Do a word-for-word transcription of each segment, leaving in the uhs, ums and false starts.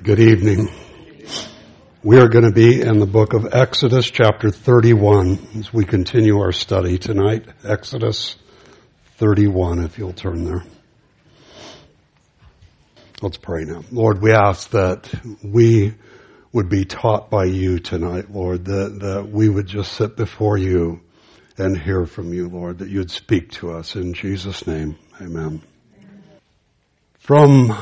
Good evening. We are going to be in the book of Exodus chapter thirty-one as we continue our study tonight. Exodus thirty-one, if you'll turn there. Let's pray now. Lord, we ask that we would be taught by you tonight, Lord, that, that we would just sit before you and hear from you, Lord, that you would speak to us. In Jesus' name, amen. From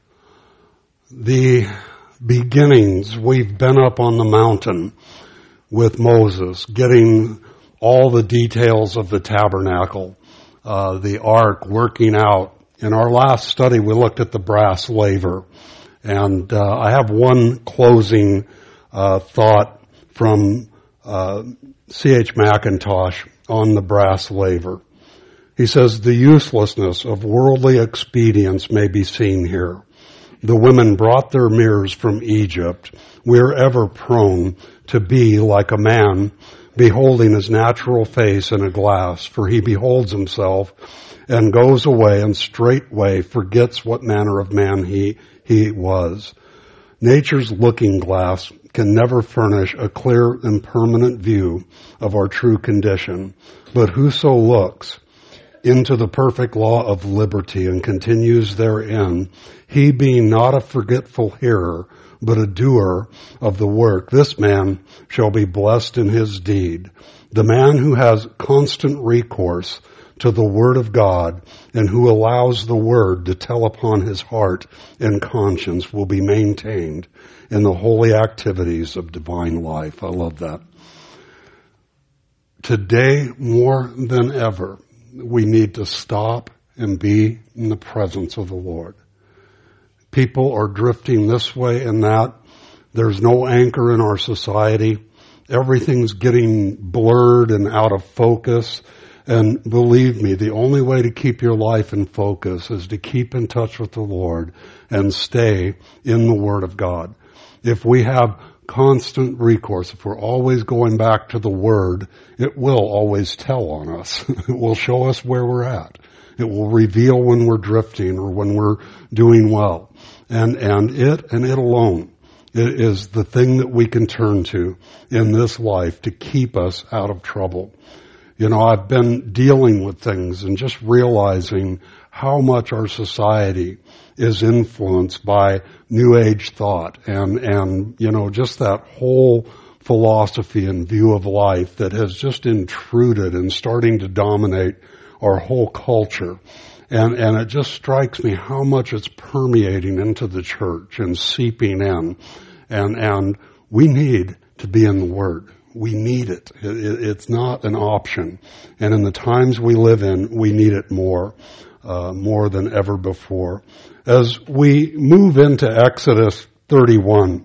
the beginnings, we've been up on the mountain with Moses, getting all the details of the tabernacle, uh, the ark, working out. In our last study, we looked at the brass laver. And uh, I have one closing uh, thought from uh, C H Mackintosh on the brass laver. He says, the uselessness of worldly expedients may be seen here. The women brought their mirrors from Egypt. We are ever prone to be like a man beholding his natural face in a glass, for he beholds himself and goes away and straightway forgets what manner of man he, he was. Nature's looking glass can never furnish a clear and permanent view of our true condition, but whoso looks into the perfect law of liberty and continues therein, he being not a forgetful hearer, but a doer of the work, this man shall be blessed in his deed. The man who has constant recourse to the word of God and who allows the word to tell upon his heart and conscience will be maintained in the holy activities of divine life. I love that. Today, more than ever, we need to stop and be in the presence of the Lord. People are drifting this way and that. There's no anchor in our society. Everything's getting blurred and out of focus. And believe me, the only way to keep your life in focus is to keep in touch with the Lord and stay in the Word of God. If we have constant recourse, if we're always going back to the Word, it will always tell on us. It will show us where we're at. It will reveal when we're drifting or when we're doing well. And, and it and it alone, it is the thing that we can turn to in this life to keep us out of trouble. You know, I've been dealing with things and just realizing how much our society is influenced by New Age thought and, and, you know, just that whole philosophy and view of life that has just intruded and starting to dominate our whole culture. And, and it just strikes me how much it's permeating into the church and seeping in. And, and we need to be in the Word. We need it. it. It's not an option. And in the times we live in, we need it more, uh, more than ever before. As we move into Exodus thirty-one,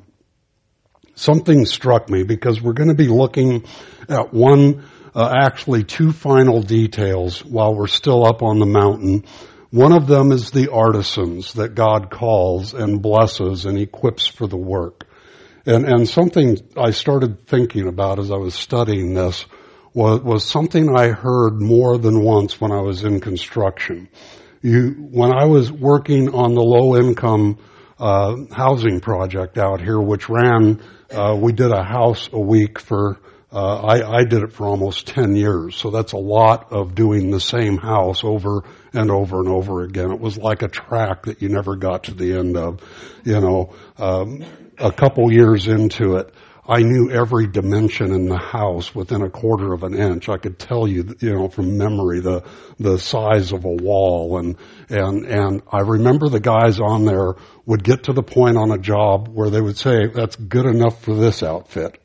something struck me because we're going to be looking at one, uh, actually two final details while we're still up on the mountain. One of them is the artisans that God calls and blesses and equips for the work. And, and something I started thinking about as I was studying this was, was something I heard more than once when I was in construction. You, when I was working on the low income, uh, housing project out here, which ran, uh, we did a house a week for, uh, I, I did it for almost ten years. So that's a lot of doing the same house over and over and over again. It was like a track that you never got to the end of, you know, um, a couple years into it, I knew every dimension in the house within a quarter of an inch. I could tell you, you know, from memory, the, the size of a wall. And, and, and I remember the guys on there would get to the point on a job where they would say, that's good enough for this outfit.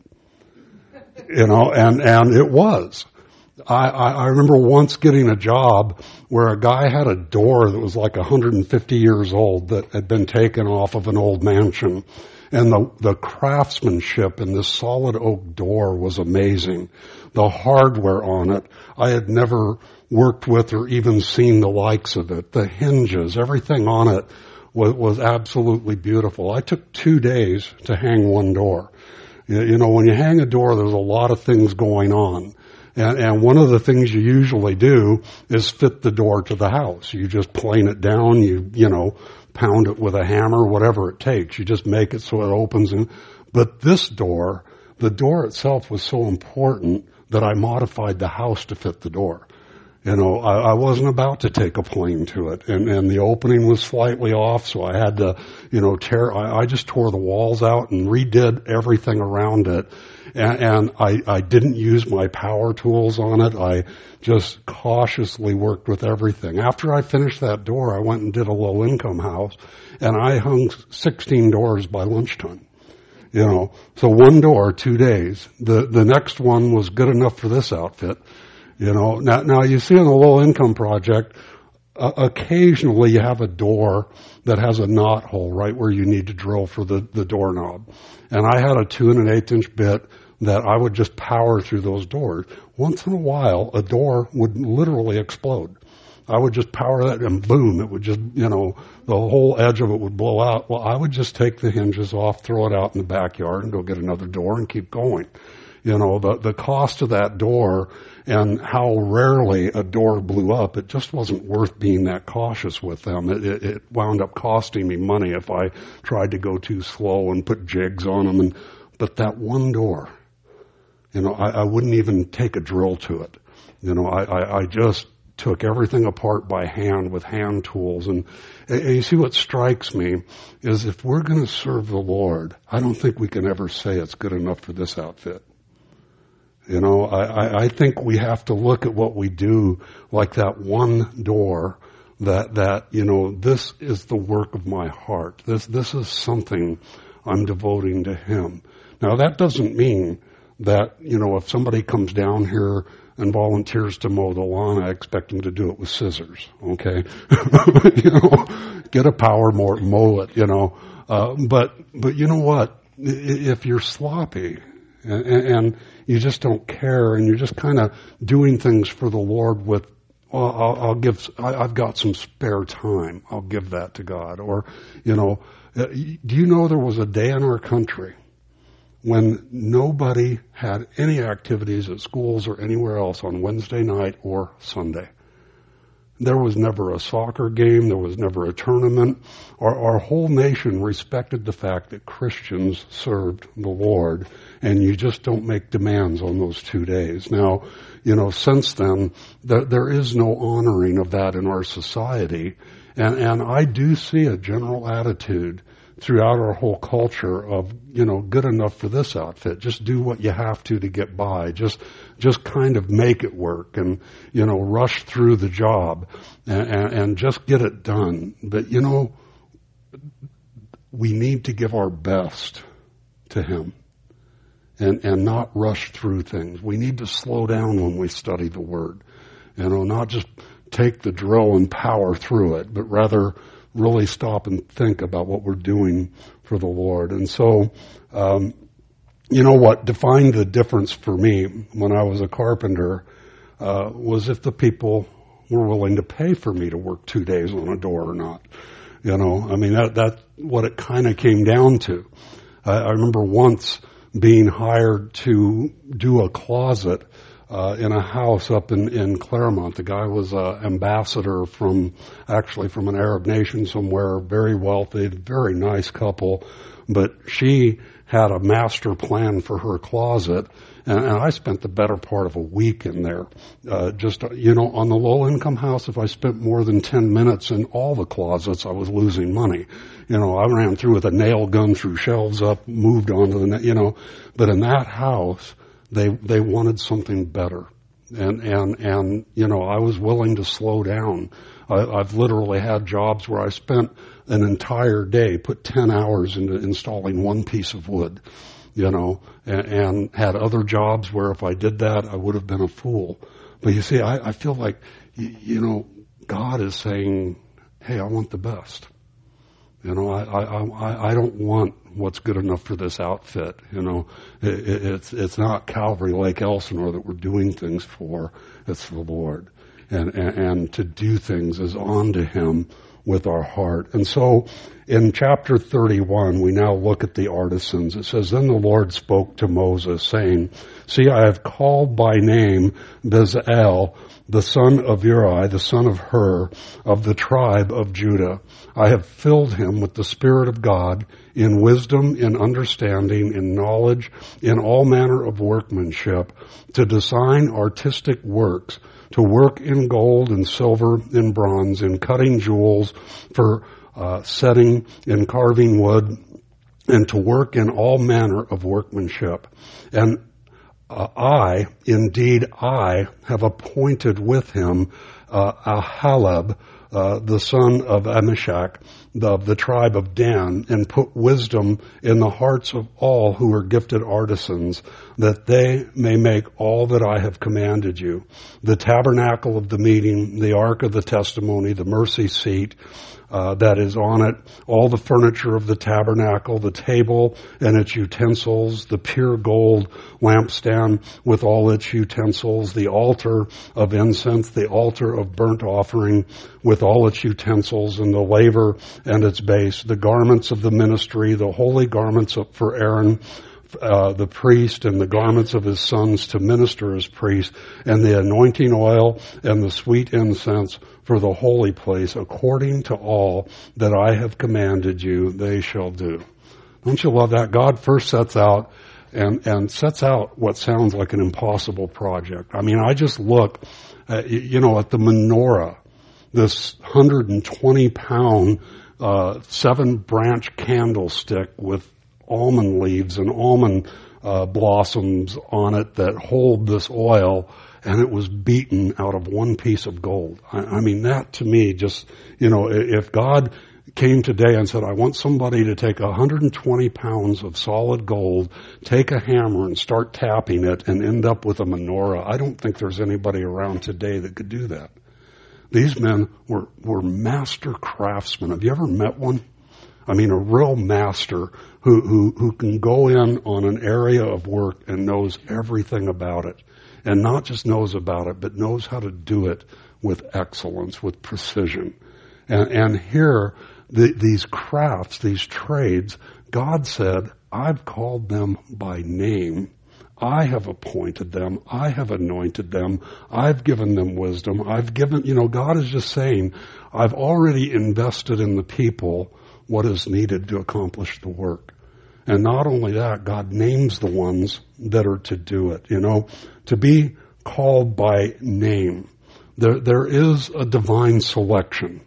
You know, and, and it was. I, I, I remember once getting a job where a guy had a door that was like one hundred fifty years old that had been taken off of an old mansion. And the, the craftsmanship in this solid oak door was amazing. The hardware on it, I had never worked with or even seen the likes of it. The hinges, everything on it was, was absolutely beautiful. I took two days to hang one door. You know, when you hang a door, there's a lot of things going on. And, and one of the things you usually do is fit the door to the house. You just plane it down, you, you know, pound it with a hammer, whatever it takes. You just make it so it opens. And, but this door, the door itself was so important that I modified the house to fit the door. You know, I, I wasn't about to take a plane to it, and, and the opening was slightly off, so I had to, you know, tear, I, I just tore the walls out and redid everything around it, and, and I, I didn't use my power tools on it. I just cautiously worked with everything. After I finished that door, I went and did a low-income house, and I hung sixteen doors by lunchtime. You know, so one door, two days. The, the next one was good enough for this outfit. You know, now, now you see on the low income project, uh, occasionally you have a door that has a knot hole right where you need to drill for the, the doorknob. And I had a two and an eighth inch bit that I would just power through those doors. Once in a while, a door would literally explode. I would just power that and boom, it would just, you know, the whole edge of it would blow out. Well, I would just take the hinges off, throw it out in the backyard and go get another door and keep going. You know, the, the cost of that door and how rarely a door blew up, it just wasn't worth being that cautious with them. It, it, it wound up costing me money if I tried to go too slow and put jigs on them. And, but that one door, you know, I, I wouldn't even take a drill to it. You know, I, I, I just took everything apart by hand with hand tools. And, and you see what strikes me is if we're going to serve the Lord, I don't think we can ever say it's good enough for this outfit. You know, I, I think we have to look at what we do like that one door that, that, you know, this is the work of my heart. This, this is something I'm devoting to Him. Now that doesn't mean that, you know, if somebody comes down here and volunteers to mow the lawn, I expect them to do it with scissors, okay? You know, get a power mower, mow it, you know. Uh, but, but you know what? If you're sloppy, And, and you just don't care, and you're just kind of doing things for the Lord with, well, I'll, I'll give, I, I've got some spare time. I'll give that to God. Or, you know, do you know there was a day in our country when nobody had any activities at schools or anywhere else on Wednesday night or Sunday? There was never a soccer game. There was never a tournament. Our, our whole nation respected the fact that Christians served the Lord, and you just don't make demands on those two days. Now, you know, since then, there, there is no honoring of that in our society, and, and I do see a general attitude throughout our whole culture of, you know, good enough for this outfit. Just do what you have to to get by. Just, just kind of make it work and, you know, rush through the job and, and, and just get it done. But, you know, we need to give our best to Him and, and not rush through things. We need to slow down when we study the Word. You know, not just take the drill and power through it, but rather really stop and think about what we're doing for the Lord. And so, um, you know what defined the difference for me when I was a carpenter uh, was if the people were willing to pay for me to work two days on a door or not. You know, I mean, that, that's what it kind of came down to. I, I remember once being hired to do a closet Uh, in a house up in, in Claremont. The guy was an ambassador from, actually from an Arab nation somewhere, very wealthy, very nice couple, but she had a master plan for her closet, and, and I spent the better part of a week in there. Uh, just, you know, on the low-income house, if I spent more than ten minutes in all the closets, I was losing money. You know, I ran through with a nail gun through shelves up, moved on to the, you know, but in that house, They, they wanted something better. And, and, and, you know, I was willing to slow down. I, I've literally had jobs where I spent an entire day, put ten hours into installing one piece of wood, you know, and, and had other jobs where if I did that, I would have been a fool. But you see, I, I feel like, you, you know, God is saying, hey, I want the best. You know, I, I, I, I don't want what's good enough for this outfit. You know, it, it, it's, it's not Calvary Lake Elsinore that we're doing things for. It's the Lord. And, and, and to do things is on to Him with our heart. And so In chapter thirty-one, we now look at the artisans. It says, "Then the Lord spoke to Moses, saying, See, I have called by name Bezalel, the son of Uri, the son of Hur, of the tribe of Judah. I have filled him with the Spirit of God, in wisdom, in understanding, in knowledge, in all manner of workmanship, to design artistic works, to work in gold and silver, in bronze, in cutting jewels, for uh, setting, in carving wood, and to work in all manner of workmanship. And uh, I, indeed I, have appointed with him uh, Ahalab, Uh, the son of Amishak, the, of the tribe of Dan, and put wisdom in the hearts of all who are gifted artisans, that they may make all that I have commanded you. The tabernacle of the meeting, the ark of the testimony, the mercy seat, Uh, that is on it, all the furniture of the tabernacle, the table and its utensils, the pure gold lampstand with all its utensils, the altar of incense, the altar of burnt offering with all its utensils, and the laver and its base, the garments of the ministry, the holy garments for Aaron, Uh, the priest, and the garments of his sons to minister as priests, and the anointing oil and the sweet incense for the holy place, according to all that I have commanded you, they shall do. Don't you love that? God first sets out and, and sets out what sounds like an impossible project. I mean, I just look at, you know, at the menorah, this one hundred twenty pound, uh, seven branch candlestick with almond leaves and almond uh, blossoms on it that hold this oil, and it was beaten out of one piece of gold. I, I mean, that to me just, you know, if God came today and said, I want somebody to take one hundred twenty pounds of solid gold, take a hammer and start tapping it and end up with a menorah, I don't think there's anybody around today that could do that. These men were, were master craftsmen. Have you ever met one? I mean, a real master who, who, who can go in on an area of work and knows everything about it. And not just knows about it, but knows how to do it with excellence, with precision. And, and here, the, these crafts, these trades, God said, I've called them by name. I have appointed them. I have anointed them. I've given them wisdom. I've given, you know, God is just saying, I've already invested in the people what is needed to accomplish the work. And not only that, God names the ones that are to do it. You know, to be called by name. There, there is a divine selection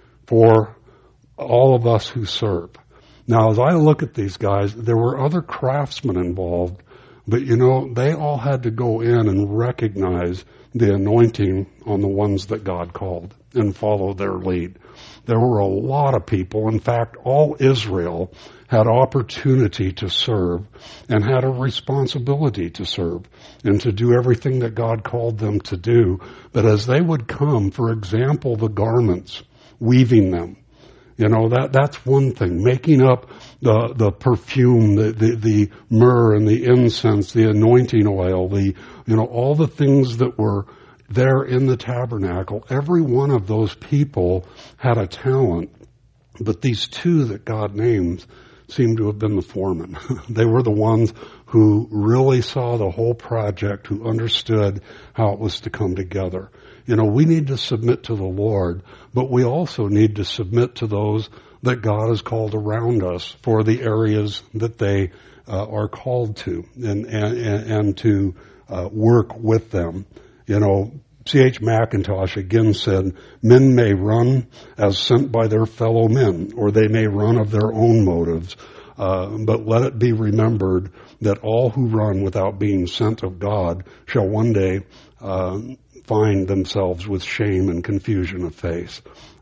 for all of us who serve. Now, as I look at these guys, there were other craftsmen involved, but you know, they all had to go in and recognize the anointing on the ones that God called and follow their lead. There were a lot of people. In fact, all Israel had opportunity to serve and had a responsibility to serve and to do everything that God called them to do. But as they would come, for example, the garments, weaving them, you know, that, that's one thing. Making up the, the perfume, the, the, the myrrh and the incense, the anointing oil, the, you know, all the things that were there in the tabernacle. Every one of those people had a talent, but these two that God names seem to have been the foremen. They were the ones who really saw the whole project, who understood how it was to come together. You know, we need to submit to the Lord, but we also need to submit to those that God has called around us for the areas that they uh, are called to, and and, and to uh, work with them. You know, C H Mackintosh again said, men may run as sent by their fellow men, or they may run of their own motives. Uh, but let it be remembered that all who run without being sent of God shall one day uh, find themselves with shame and confusion of face.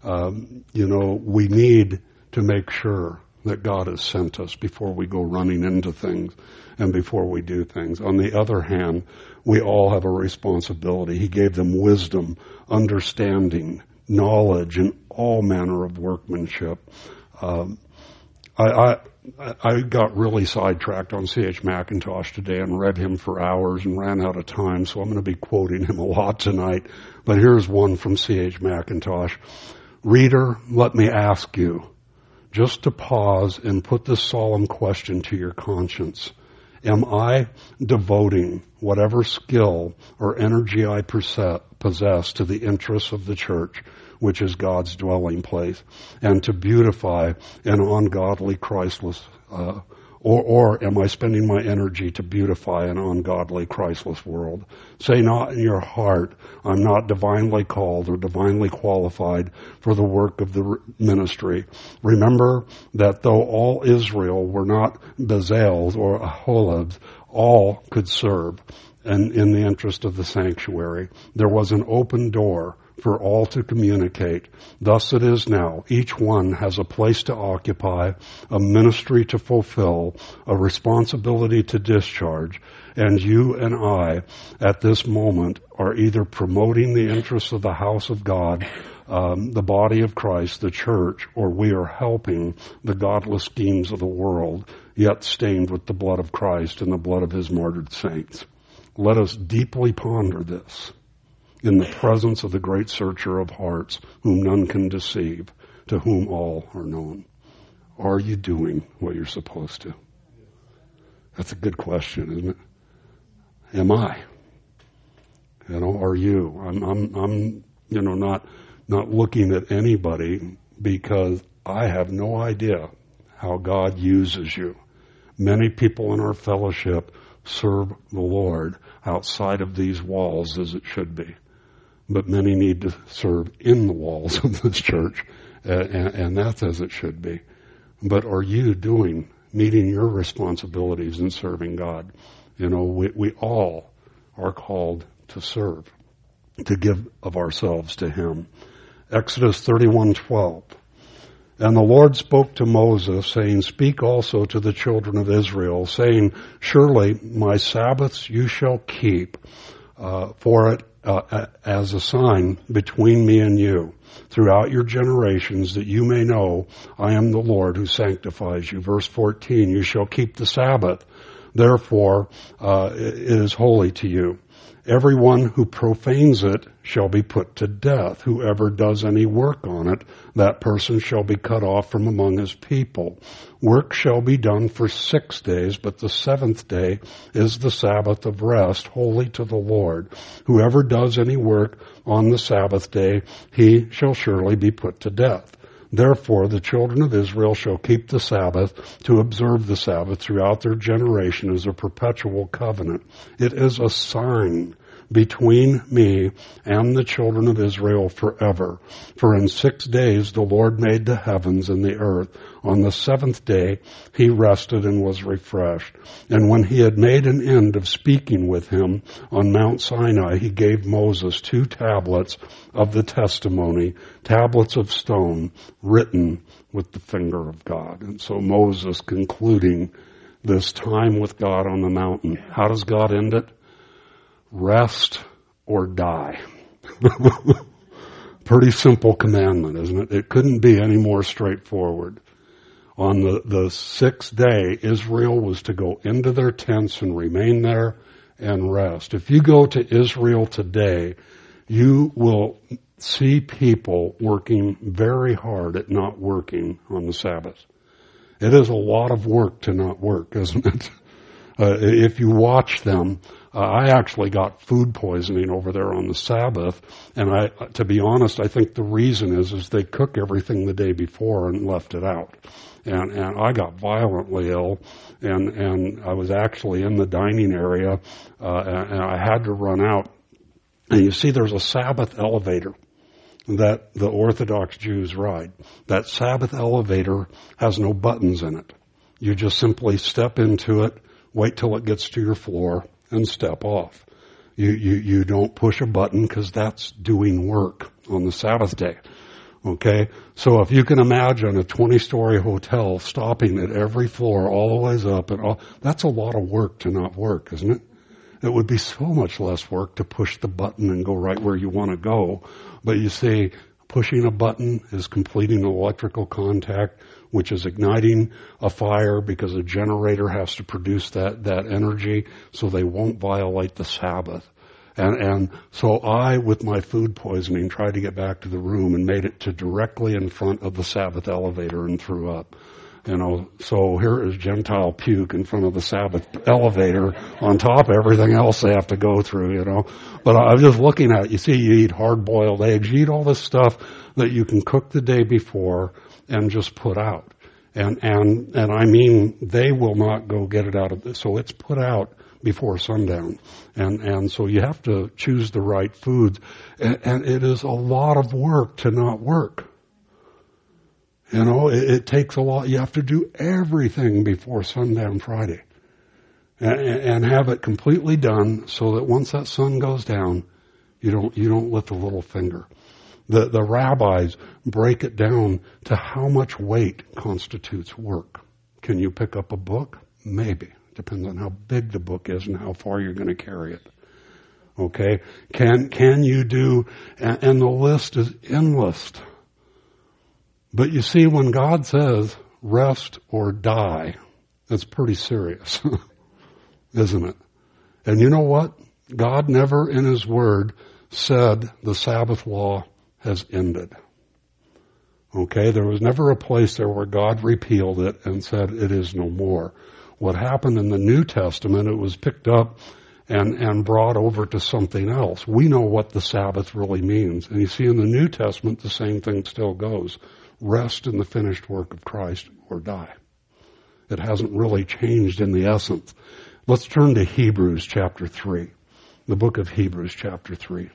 Um, you know, we need to make sure that God has sent us before we go running into things and before we do things. On the other hand, we all have a responsibility. He gave them wisdom, understanding, knowledge, and all manner of workmanship. Um, I, I, I got really sidetracked on C H Mackintosh today and read him for hours and ran out of time, so I'm going to be quoting him a lot tonight. But here's one from C H Mackintosh. Reader, let me ask you, just to pause and put this solemn question to your conscience. Am I devoting whatever skill or energy I possess to the interests of the church, which is God's dwelling place, and to beautify an ungodly, Christless, uh, or, or am I spending my energy to beautify an ungodly, Christless world? Say not in your heart, I'm not divinely called or divinely qualified for the work of the ministry. Remember that though all Israel were not Bezalels or Aholibs, all could serve and in the interest of the sanctuary. There was an open door for all to communicate. Thus it is now. Each one has a place to occupy, a ministry to fulfill, a responsibility to discharge, and you and I at this moment are either promoting the interests of the house of God, um, the body of Christ, the church, or we are helping the godless schemes of the world, yet stained with the blood of Christ and the blood of his martyred saints. Let us deeply ponder this in the presence of the great searcher of hearts, whom none can deceive, to whom all are known. Are you doing what you're supposed to? That's a good question, isn't it? Am I? You know, are you? I'm, I'm, I'm, you know, not, not looking at anybody because I have no idea how God uses you. Many people in our fellowship serve the Lord outside of these walls as it should be. But many need to serve in the walls of this church, uh, and, and that's as it should be. But are you doing, meeting your responsibilities in serving God? You know, we, we all are called to serve, to give of ourselves to him. Exodus thirty-one twelve. And the Lord spoke to Moses, saying, Speak also to the children of Israel, saying, Surely my Sabbaths you shall keep, uh, for it Uh, as a sign between me and you throughout your generations, that you may know I am the Lord who sanctifies you. Verse fourteen, you shall keep the Sabbath. Therefore, uh, it is holy to you. Everyone who profanes it shall be put to death. Whoever does any work on it, that person shall be cut off from among his people. Work shall be done for six days, but the seventh day is the Sabbath of rest, holy to the Lord. Whoever does any work on the Sabbath day, he shall surely be put to death. Therefore, the children of Israel shall keep the Sabbath to observe the Sabbath throughout their generation as a perpetual covenant. It is a sign between me and the children of Israel forever. For in six days the Lord made the heavens and the earth. On the seventh day he rested and was refreshed. And when he had made an end of speaking with him on Mount Sinai, he gave Moses two tablets of the testimony, tablets of stone, written with the finger of God. And so Moses, concluding this time with God on the mountain, how does God end it? Rest or die. Pretty simple commandment, isn't it? It couldn't be any more straightforward. On the, the sixth day, Israel was to go into their tents and remain there and rest. If you go to Israel today, you will see people working very hard at not working on the Sabbath. It is a lot of work to not work, isn't it? Uh, if you watch them, uh, I actually got food poisoning over there on the Sabbath, and I, to be honest, I think the reason is, is they cook everything the day before and left it out. And, and I got violently ill, and, and I was actually in the dining area, uh, and, and I had to run out. And you see, there's a Sabbath elevator that the Orthodox Jews ride. That Sabbath elevator has no buttons in it. You just simply step into it, wait till it gets to your floor, and step off. You, you, you don't push a button because that's doing work on the Sabbath day. Okay? So if you can imagine a twenty-story hotel stopping at every floor all the ways up, and all, that's a lot of work to not work, isn't it? It would be so much less work to push the button and go right where you want to go. But you see, pushing a button is completing electrical contact, which is igniting a fire because a generator has to produce that, that energy so they won't violate the Sabbath. And, and so I, with my food poisoning, tried to get back to the room and made it to directly in front of the Sabbath elevator and threw up. You know, so here is Gentile puke in front of the Sabbath elevator on top of everything else they have to go through, you know. But I was just looking at it. You see, you eat hard-boiled eggs. You eat all this stuff that you can cook the day before and just put out. And, and, and I mean, they will not go get it out of this. So it's put out before sundown. And, and so you have to choose the right foods. And, and it is a lot of work to not work. You know, it, it takes a lot. You have to do everything before sundown Friday and, and have it completely done so that once that sun goes down, you don't, you don't lift a little finger. The, the rabbis break it down to how much weight constitutes work. Can you pick up a book? Maybe. Depends on how big the book is and how far you're going to carry it. Okay? Can, can you do, and, and the list is endless. But you see, when God says rest or die, that's pretty serious, isn't it? And you know what? God never in His Word said the Sabbath law has ended. Okay? There was never a place there where God repealed it and said it is no more. What happened in the New Testament, it was picked up and, and brought over to something else. We know what the Sabbath really means. And you see, in the New Testament, the same thing still goes. Rest in the finished work of Christ or die. It hasn't really changed in the essence. Let's turn to Hebrews chapter three. The book of Hebrews chapter three.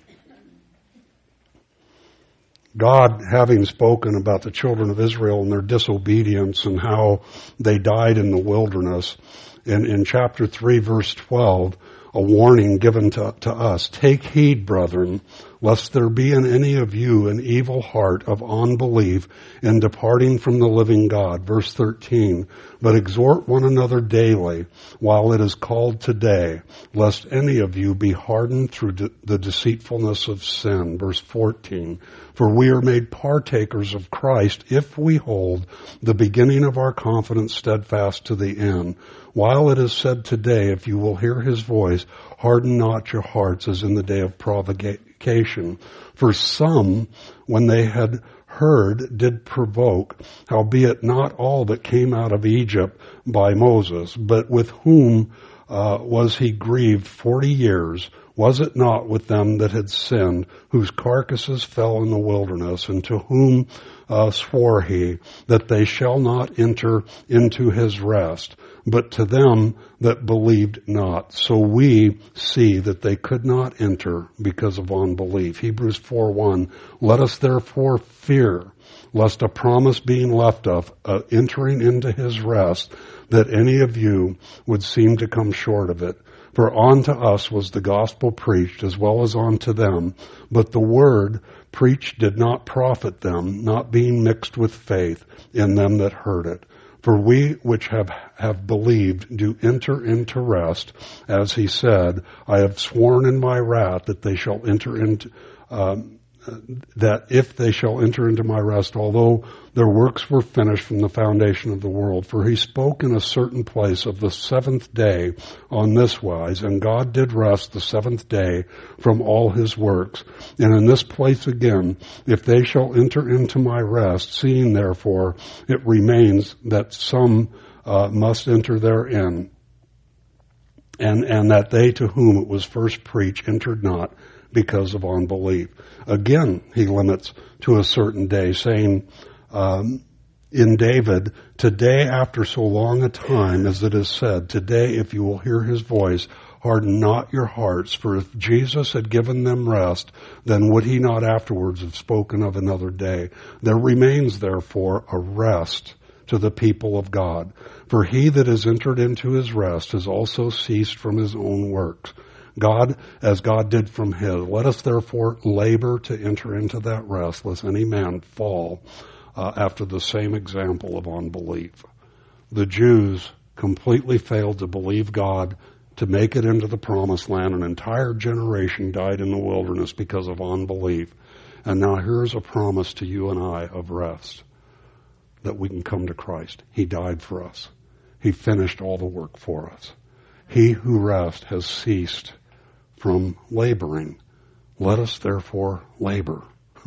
God, having spoken about the children of Israel and their disobedience and how they died in the wilderness, in, in chapter three, verse twelve, a warning given to, to us. Take heed, brethren, lest there be in any of you an evil heart of unbelief in departing from the living God. Verse thirteen, but exhort one another daily while it is called today, lest any of you be hardened through de- the deceitfulness of sin. Verse fourteen, for we are made partakers of Christ if we hold the beginning of our confidence steadfast to the end. While it is said today, if you will hear His voice, harden not your hearts as in the day of provocation. For some, when they had heard, did provoke, howbeit not all that came out of Egypt by Moses, but with whom uh, was he grieved forty years? Was it not with them that had sinned, whose carcasses fell in the wilderness, and to whom uh, swore he that they shall not enter into his rest, but to them that believed not? So we see that they could not enter because of unbelief. Hebrews four one, let us therefore fear, lest a promise being left of uh, entering into his rest, that any of you would seem to come short of it. For unto us was the gospel preached as well as unto them, but the word preached did not profit them, not being mixed with faith in them that heard it. For we which have, have believed do enter into rest, as he said, I have sworn in my wrath that they shall enter into, um, that if they shall enter into my rest, although their works were finished from the foundation of the world. For he spoke in a certain place of the seventh day on this wise, and God did rest the seventh day from all his works. And in this place again, if they shall enter into my rest, seeing therefore it remains that some uh, must enter therein, and, and that they to whom it was first preached entered not, because of unbelief. Again, he limits to a certain day, saying um, in David, today after so long a time, as it is said, today if you will hear his voice, harden not your hearts. For if Jesus had given them rest, then would he not afterwards have spoken of another day? There remains therefore a rest to the people of God. For he that has entered into his rest has also ceased from his own works, God, as God did from his. Let us therefore labor to enter into that rest, lest any man fall uh, after the same example of unbelief. The Jews completely failed to believe God to make it into the promised land. An entire generation died in the wilderness because of unbelief. And now here's a promise to you and I of rest, that we can come to Christ. He died for us. He finished all the work for us. He who rests has ceased from laboring. Let us therefore labor.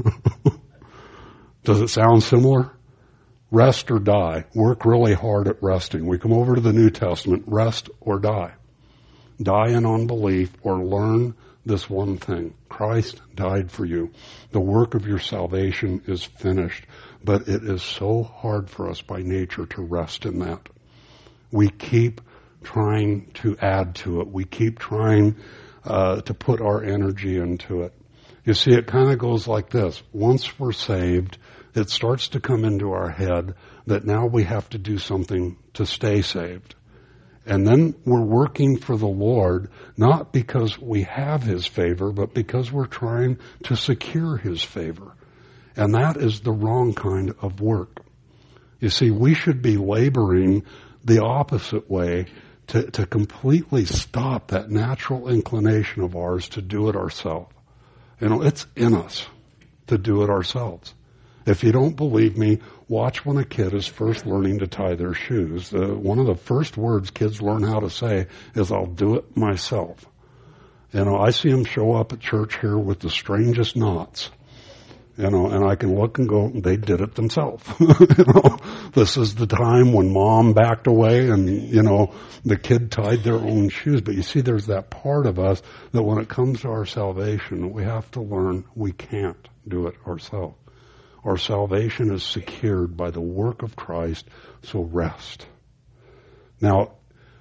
Does it sound similar? Rest or die. Work really hard at resting. We come over to the New Testament, rest or die. Die in unbelief or learn this one thing. Christ died for you. The work of your salvation is finished. But it is so hard for us by nature to rest in that. We keep trying to add to it. We keep trying uh, to put our energy into it. You see, it kind of goes like this. Once we're saved, it starts to come into our head that now we have to do something to stay saved. And then we're working for the Lord, not because we have His favor, but because we're trying to secure His favor. And that is the wrong kind of work. You see, we should be laboring the opposite way to, to completely stop that natural inclination of ours to do it ourselves. You know, it's in us to do it ourselves. If you don't believe me, watch when a kid is first learning to tie their shoes. Uh, one of the first words kids learn how to say is, "I'll do it myself." You know, I see them show up at church here with the strangest knots. You know, and I can look and go, they did it themselves. You know, this is the time when mom backed away and, you know, the kid tied their own shoes. But you see, there's that part of us that when it comes to our salvation, we have to learn we can't do it ourselves. Our salvation is secured by the work of Christ, so rest. Now,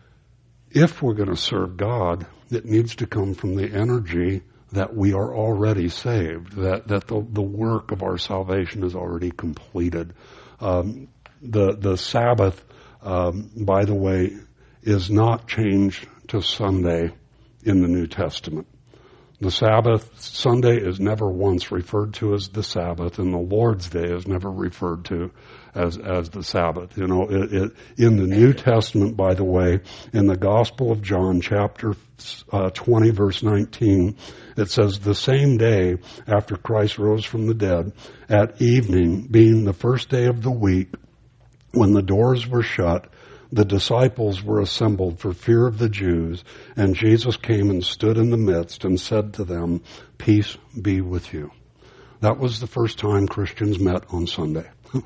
if we're going to serve God, it needs to come from the energy that we are already saved, that, that the, the work of our salvation is already completed. Um, the, the Sabbath, um, by the way, is not changed to Sunday in the New Testament. The Sabbath, Sunday is never once referred to as the Sabbath, and the Lord's Day is never referred to as, as the Sabbath. You know, it, it, in the New Testament, by the way, in the Gospel of John, chapter uh, twenty, verse nineteen, it says, the same day after Christ rose from the dead, at evening, being the first day of the week, when the doors were shut, the disciples were assembled for fear of the Jews, and Jesus came and stood in the midst and said to them, "Peace be with you." That was the first time Christians met on Sunday.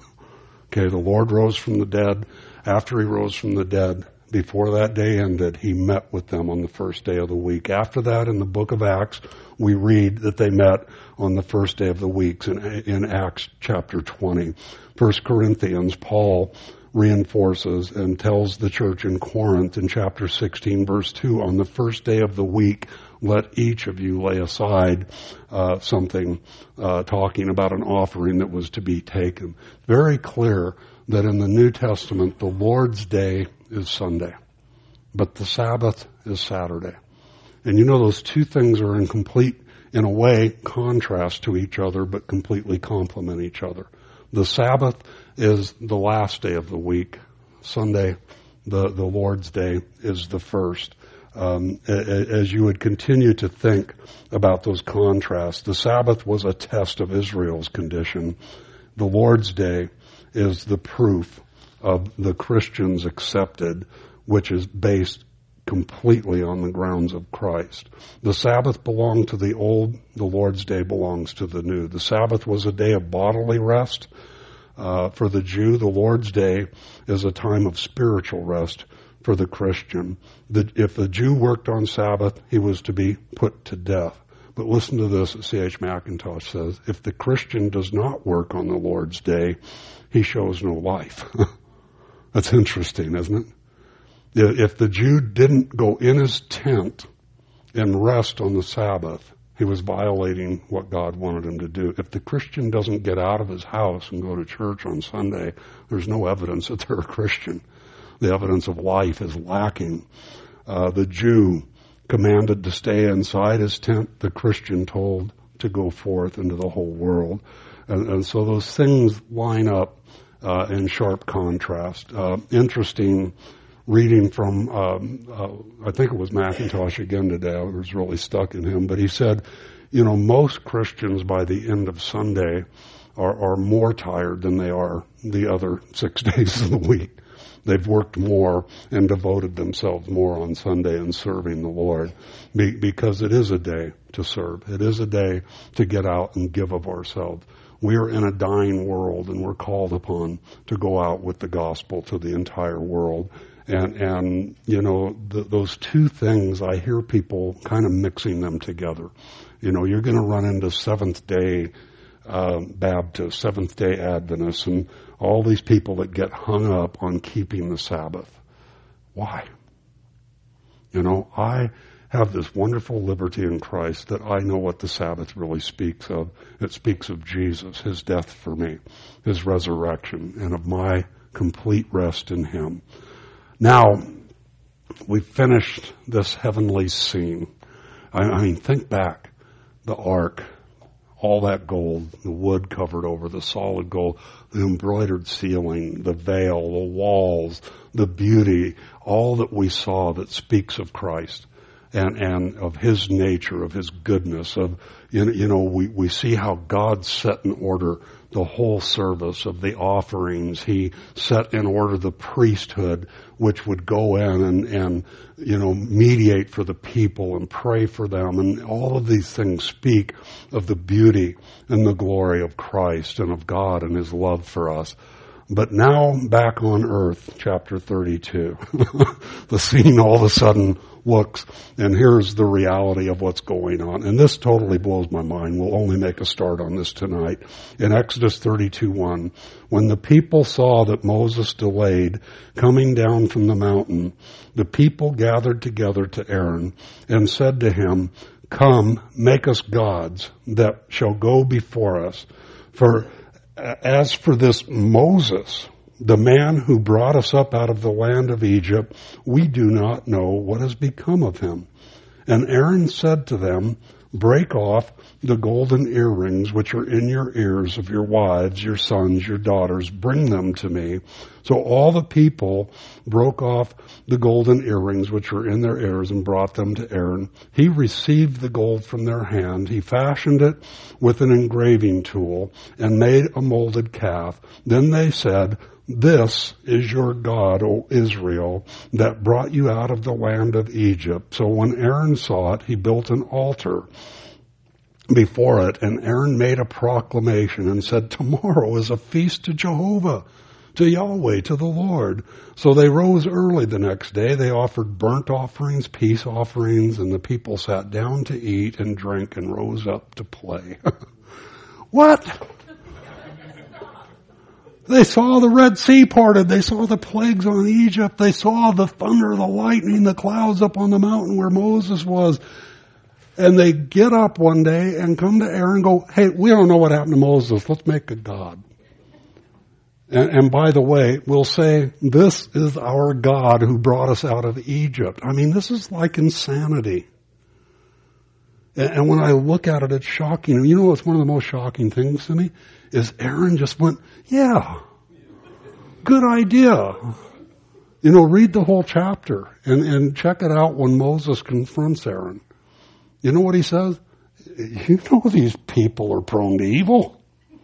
Okay, the Lord rose from the dead. After He rose from the dead, before that day ended, He met with them on the first day of the week. After that, in the book of Acts, we read that they met on the first day of the week in, in Acts chapter twenty. First Corinthians, Paul reinforces and tells the church in Corinth in chapter sixteen, verse two, on the first day of the week, let each of you lay aside uh, something uh, talking about an offering that was to be taken. Very clear that in the New Testament, the Lord's Day is Sunday, but the Sabbath is Saturday. And you know, those two things are in complete, in a way, contrast to each other, but completely complement each other. The Sabbath is the last day of the week. Sunday, the, the Lord's Day, is the first. Um, as you would continue to think about those contrasts, the Sabbath was a test of Israel's condition. The Lord's Day is the proof of the Christians accepted, which is based completely on the grounds of Christ. The Sabbath belonged to the old, the Lord's Day belongs to the new. The Sabbath was a day of bodily rest. Uh, for the Jew, the Lord's Day is a time of spiritual rest for the Christian. The, if the Jew worked on Sabbath, he was to be put to death. But listen to this, C H Mackintosh says, if the Christian does not work on the Lord's Day, he shows no life. That's interesting, isn't it? If the Jew didn't go in his tent and rest on the Sabbath, he was violating what God wanted him to do. If the Christian doesn't get out of his house and go to church on Sunday, there's no evidence that they're a Christian. The evidence of life is lacking. Uh, the Jew commanded to stay inside his tent, the Christian told to go forth into the whole world. And, and so those things line up uh, in sharp contrast. Uh, interesting reading from, um, uh, I think it was Mackintosh again today. I was really stuck in him. But he said, you know, most Christians by the end of Sunday are, are more tired than they are the other six days of the week. they've worked more and devoted themselves more on Sunday in serving the Lord, Be- because it is a day to serve. It is a day to get out and give of ourselves. We are in a dying world, and we're called upon to go out with the gospel to the entire world. And, and you know, th- those two things, I hear people kind of mixing them together. You know, you're going to run into Seventh-day uh, Baptists, Seventh-day Adventists, and all these people that get hung up on keeping the Sabbath. Why? You know, I have this wonderful liberty in Christ that I know what the Sabbath really speaks of. It speaks of Jesus, his death for me, his resurrection, and of my complete rest in him. Now, we've finished this heavenly scene. I, I mean, think back. The ark, all that gold, the wood covered over, the solid gold, the embroidered ceiling, the veil, the walls, the beauty, all that we saw that speaks of Christ and, and of his nature, of his goodness, of, you know, we, we see how God set in order the whole service of the offerings. He set in order the priesthood, which would go in and, and, you know, mediate for the people and pray for them. And all of these things speak of the beauty and the glory of Christ and of God and his love for us. But now back on earth, chapter thirty-two, the scene all of a sudden looks, and here's the reality of what's going on. And this totally blows my mind. We'll only make a start on this tonight. In Exodus thirty-two one, when the people saw that Moses delayed coming down from the mountain, the people gathered together to Aaron and said to him, "Come, make us gods that shall go before us. For as for this Moses, the man who brought us up out of the land of Egypt, we do not know what has become of him." And Aaron said to them, "Break off the golden earrings which are in your ears of your wives, your sons, your daughters. Bring them to me." So all the people broke off the golden earrings which were in their ears and brought them to Aaron. He received the gold from their hand. He fashioned it with an engraving tool and made a molded calf. Then they said, "This is your God, O Israel, that brought you out of the land of Egypt." So when Aaron saw it, he built an altar before it, and Aaron made a proclamation and said, "Tomorrow is a feast to Jehovah, to Yahweh, to the Lord." So they rose early the next day. They offered burnt offerings, peace offerings, and the people sat down to eat and drink and rose up to play. What? They saw the Red Sea parted. They saw the plagues on Egypt. They saw the thunder, the lightning, the clouds up on the mountain where Moses was. And they get up one day and come to Aaron and go, "Hey, we don't know what happened to Moses. Let's make a god." And, and by the way, we'll say, "This is our God who brought us out of Egypt." I mean, this is like insanity. And, and when I look at it, it's shocking. You know what's one of the most shocking things to me? Is Aaron just went, "Yeah, good idea." You know, read the whole chapter and, and check it out when Moses confronts Aaron. You know what he says? "You know these people are prone to evil."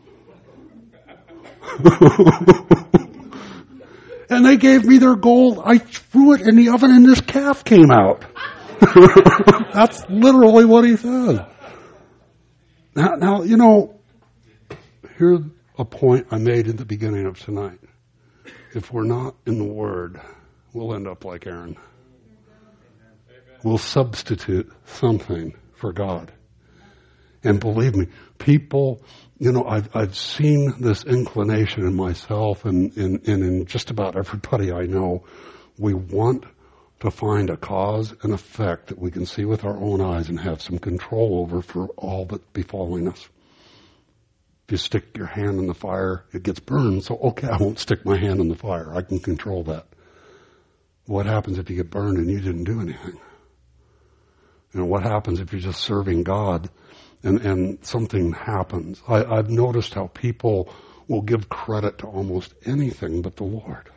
"And they gave me their gold. I threw it in the oven and this calf came out." That's literally what he said. Now, now, you know, here's a point I made at the beginning of tonight. If we're not in the Word, we'll end up like Aaron. We'll substitute something for God. And believe me, people, you know, I've, I've seen this inclination in myself and, and, and in just about everybody I know. We want to find a cause and effect that we can see with our own eyes and have some control over for all that's befalling us. If you stick your hand in the fire, it gets burned. So, okay, I won't stick my hand in the fire. I can control that. What happens if you get burned and you didn't do anything? You know, what happens if you're just serving God and, and something happens? I, I've noticed how people will give credit to almost anything but the Lord.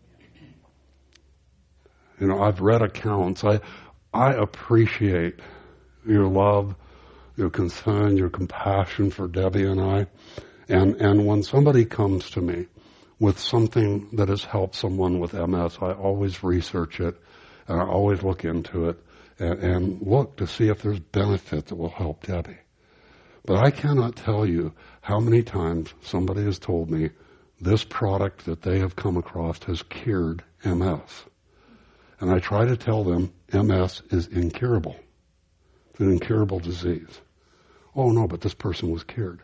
You know, I've read accounts. I, I appreciate your love, your concern, your compassion for Debbie and I. And, and when somebody comes to me with something that has helped someone with M S, I always research it and I always look into it and, and look to see if there's benefit that will help Debbie. But I cannot tell you how many times somebody has told me this product that they have come across has cured M S. And I try to tell them M S is incurable. It's an incurable disease. Oh no, but this person was cured.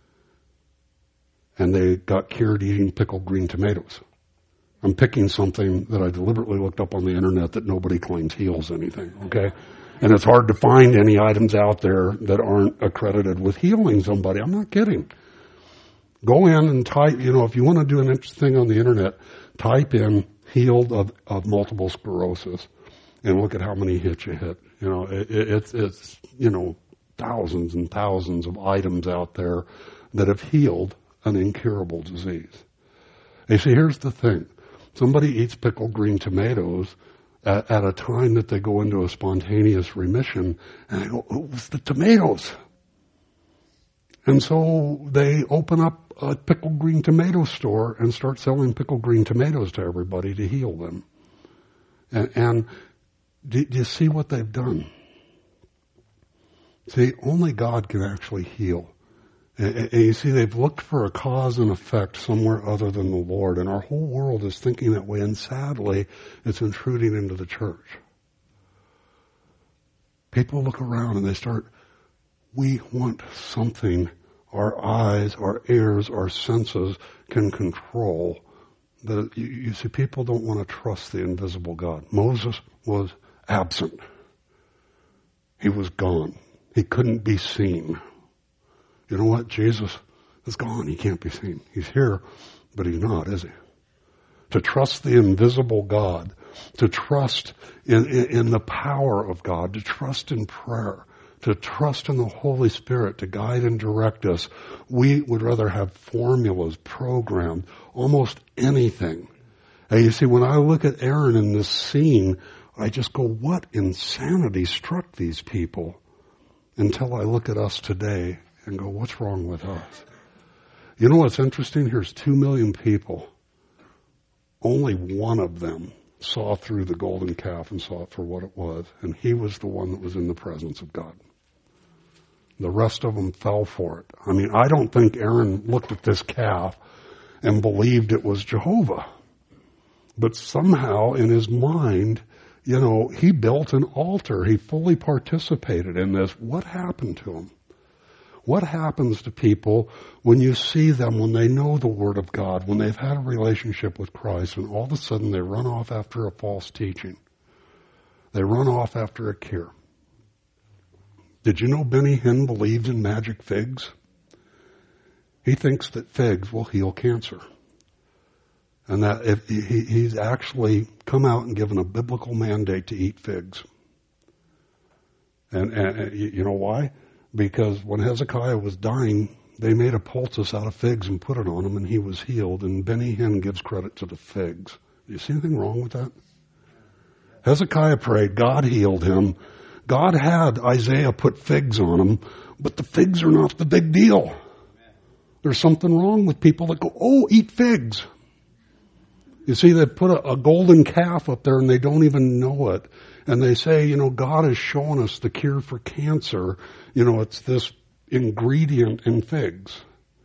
And they got cured eating pickled green tomatoes. I'm picking something that I deliberately looked up on the internet that nobody claims heals anything, okay? And it's hard to find any items out there that aren't accredited with healing somebody. I'm not kidding. Go in and type, you know, if you want to do an interesting thing on the internet, type in healed of, of multiple sclerosis and look at how many hits you hit. You know, it, it, it's, it's, you know, thousands and thousands of items out there that have healed an incurable disease. And see, here's the thing. Somebody eats pickled green tomatoes at, at a time that they go into a spontaneous remission, and I go, oh, it was the tomatoes. And so they open up a pickled green tomato store and start selling pickled green tomatoes to everybody to heal them. And, and do, do you see what they've done? See, only God can actually heal. And you see, they've looked for a cause and effect somewhere other than the Lord. And our whole world is thinking that way. And sadly, it's intruding into the church. People look around and they start, we want something our eyes, our ears, our senses can control. The, you, you see, people don't want to trust the invisible God. Moses was absent. He was gone. He couldn't be seen. You know what? Jesus is gone. He can't be seen. He's here, but he's not, is he? To trust the invisible God, to trust in, in, in the power of God, to trust in prayer, to trust in the Holy Spirit to guide and direct us. We would rather have formulas, programs, almost anything. And you see, when I look at Aaron in this scene, I just go, what insanity struck these people? Until I look at us today and go, what's wrong with us? You know what's interesting? Here's two million people. Only one of them saw through the golden calf and saw it for what it was. And he was the one that was in the presence of God. The rest of them fell for it. I mean, I don't think Aaron looked at this calf and believed it was Jehovah. But somehow in his mind, you know, he built an altar. He fully participated in this. What happened to him? What happens to people when you see them, when they know the Word of God, when they've had a relationship with Christ, and all of a sudden they run off after a false teaching? They run off after a cure. Did you know Benny Hinn believes in magic figs? He thinks that figs will heal cancer. And that if he, he's actually come out and given a biblical mandate to eat figs. And, and you know why? Because when Hezekiah was dying, they made a poultice out of figs and put it on him, and he was healed. And Benny Hinn gives credit to the figs. Do you see anything wrong with that? Hezekiah prayed, God healed him. God had Isaiah put figs on him, but the figs are not the big deal. There's something wrong with people that go, oh, eat figs. You see, they put a, a golden calf up there and they don't even know it. And they say, you know, God has shown us the cure for cancer. You know, it's this ingredient in figs.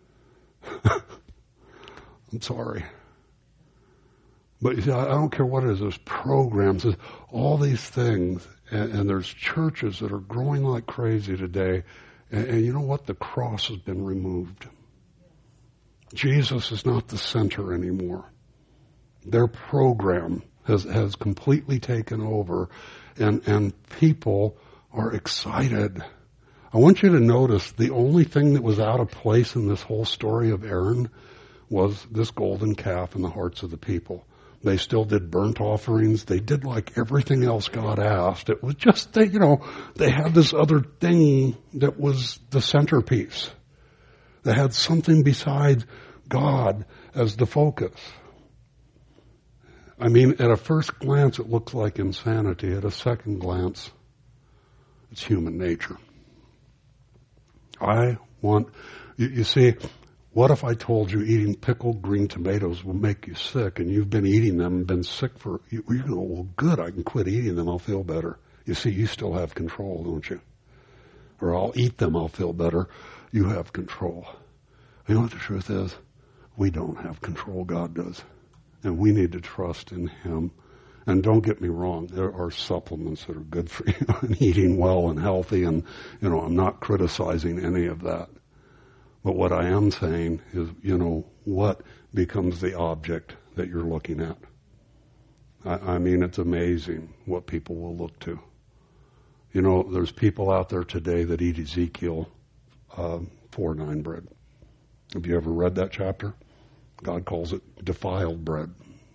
I'm sorry. But you see, I don't care what it is. There's programs, there's all these things. And, and there's churches that are growing like crazy today. And, and you know what? The cross has been removed. Jesus is not the center anymore. Their program has, has completely taken over, and, and people are excited. I want you to notice the only thing that was out of place in this whole story of Aaron was this golden calf in the hearts of the people. They still did burnt offerings. They did like everything else God asked. It was just, they, you know, they had this other thing that was the centerpiece. They had something besides God as the focus. I mean, at a first glance, it looks like insanity. At a second glance, it's human nature. I want, you, you see, What if I told you eating pickled green tomatoes will make you sick, and you've been eating them and been sick for, you, you go, well, good, I can quit eating them, I'll feel better. You see, you still have control, don't you? Or I'll eat them, I'll feel better. You have control. You know what the truth is? We don't have control, God does. And we need to trust in Him. And don't get me wrong, there are supplements that are good for you and eating well and healthy, and, you know, I'm not criticizing any of that. But what I am saying is, you know, what becomes the object that you're looking at? I, I mean, it's amazing what people will look to. You know, there's people out there today that eat Ezekiel uh, four nine bread. Have you ever read that chapter? God calls it defiled bread.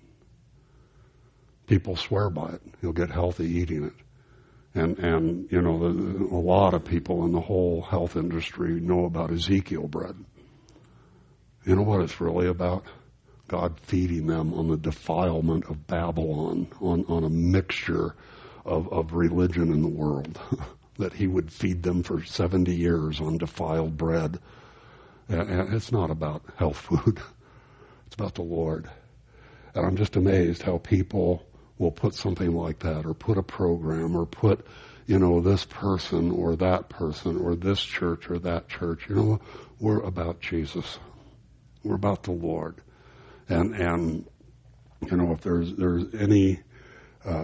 People swear by it. You'll get healthy eating it. And, and you know, the, a lot of people in the whole health industry know about Ezekiel bread. You know what it's really about? God feeding them on the defilement of Babylon, on, on a mixture of, of religion in the world. That He would feed them for seventy years on defiled bread. And, and it's not about health food. It's about the Lord. And I'm just amazed how people will put something like that, or put a program, or put, you know, this person or that person or this church or that church. You know, we're about Jesus. We're about the Lord. And, and you know, if there's there's any, uh,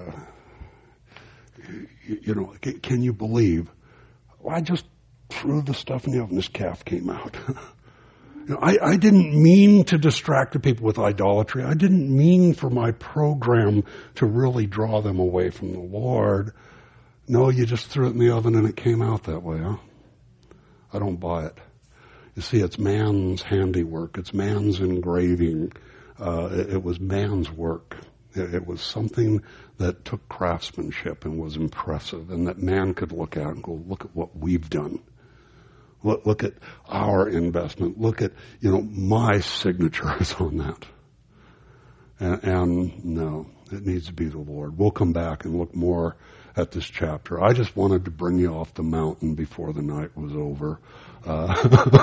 you, you know, can, can you believe? Well, I just threw the stuff in the oven, this calf came out. You know, I, I didn't mean to distract the people with idolatry. I didn't mean for my program to really draw them away from the Lord. No, you just threw it in the oven and it came out that way, huh? I don't buy it. You see, it's man's handiwork. It's man's engraving. Uh, it, it was man's work. It, it was something that took craftsmanship and was impressive, and that man could look at and go, look at what we've done. Look, look at our investment. Look at, you know, my signature is on that. And, and no, it needs to be the Lord. We'll come back and look more at this chapter. I just wanted to bring you off the mountain before the night was over. Uh,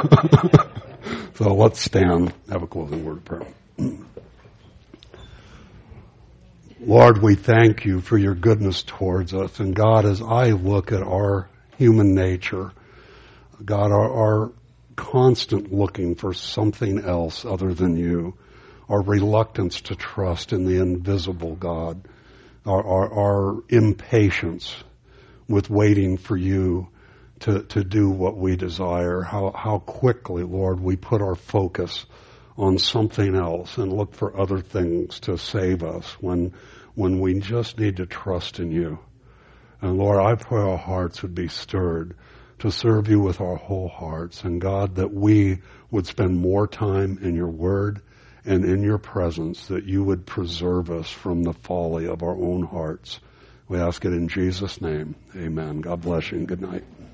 so let's stand, have a closing word of prayer. Lord, we thank you for your goodness towards us. And God, as I look at our human nature, God, our, our constant looking for something else other than you, our reluctance to trust in the invisible God, our, our, our impatience with waiting for you to, to do what we desire, how, how quickly, Lord, we put our focus on something else and look for other things to save us when, when we just need to trust in you. And Lord, I pray our hearts would be stirred to serve you with our whole hearts. And God, that we would spend more time in your word and in your presence, that you would preserve us from the folly of our own hearts. We ask it in Jesus' name. Amen. God bless you and good night.